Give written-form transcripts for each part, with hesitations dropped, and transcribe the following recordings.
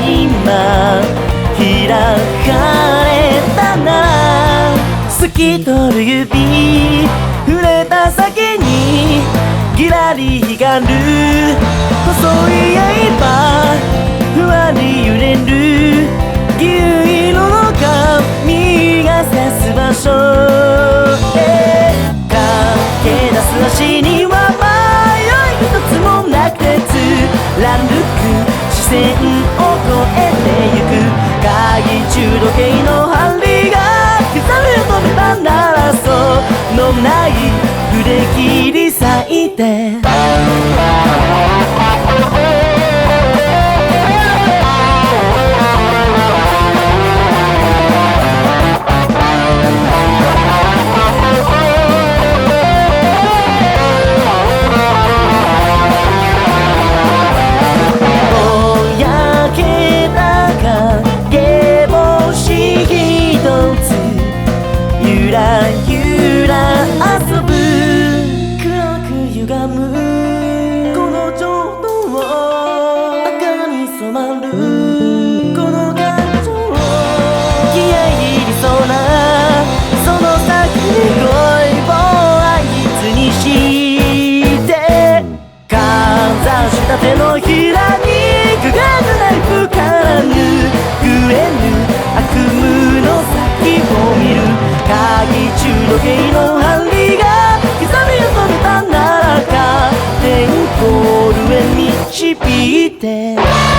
今開かれたな。透き通る指触れた先にギラリ光る細い刃ふわり揺れる牛色の髪が差す場所へ駆け出す足には迷い一つもなくて貫く視線を越えてゆく懐中時計の針が刻み止めたならそうのない腕切り裂いてゆらゆら遊ぶ黒く歪むこの情動赤に染まるこの感情気合い入りそうなその先に恋をあいつにしてかざした手のひらにくがるナイフからぬ食えぬ悪夢の先を見る懐中時計の針が刻み止めたならか天候へ導いて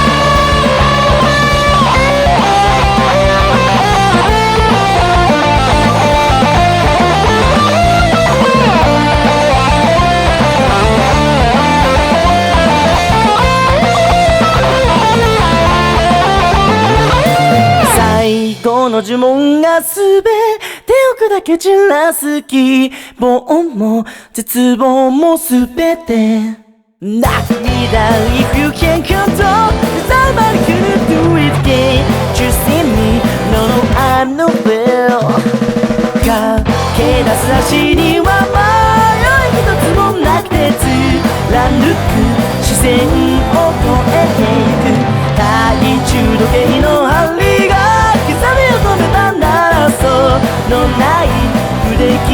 最後の呪文がすべてを砕け散らす希望も絶望もすべて涙 If you can't control somebody couldn't do it again Just see me No no I'm no will 駆け出す足には迷い一つもなくて貫く視線を越えてゆく懐中時計の針が刻みを止めたならそうのない腕